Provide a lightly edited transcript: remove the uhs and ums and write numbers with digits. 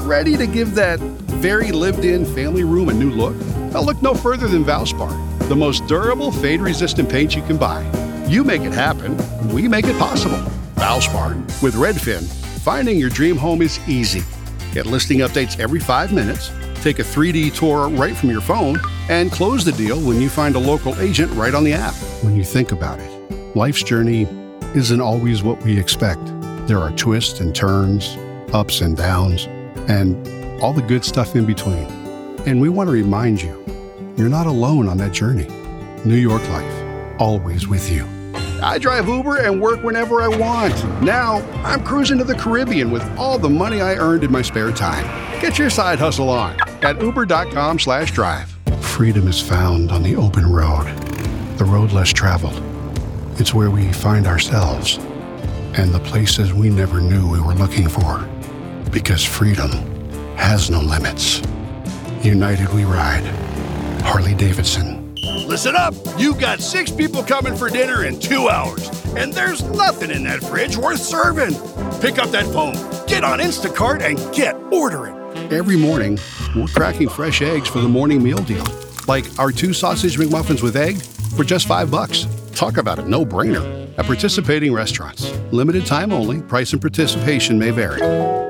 Ready to give that very lived-in family room a new look? Now look no further than Valspar, the most durable, fade-resistant paint you can buy. You make it happen, we make it possible. Valspar. With Redfin, finding your dream home is easy. Get listing updates every 5 minutes, take a 3D tour right from your phone, and close the deal when you find a local agent right on the app. When you think about it, life's journey isn't always what we expect. There are twists and turns, ups and downs, and all the good stuff in between. And we want to remind you, you're not alone on that journey. New York Life, always with you. I drive Uber and work whenever I want. Now, I'm cruising to the Caribbean with all the money I earned in my spare time. Get your side hustle on at uber.com/drive. Freedom is found on the open road, the road less traveled. It's where we find ourselves and the places we never knew we were looking for. Because freedom has no limits. United we ride. Harley-Davidson. Listen up! You got 6 people coming for dinner in 2 hours, and there's nothing in that fridge worth serving. Pick up that phone, get on Instacart, and get ordering. Every morning, we're cracking fresh eggs for the morning meal deal. Like our 2 sausage McMuffins with egg for just $5. Talk about a no-brainer. At participating restaurants. Limited time only. Price and participation may vary.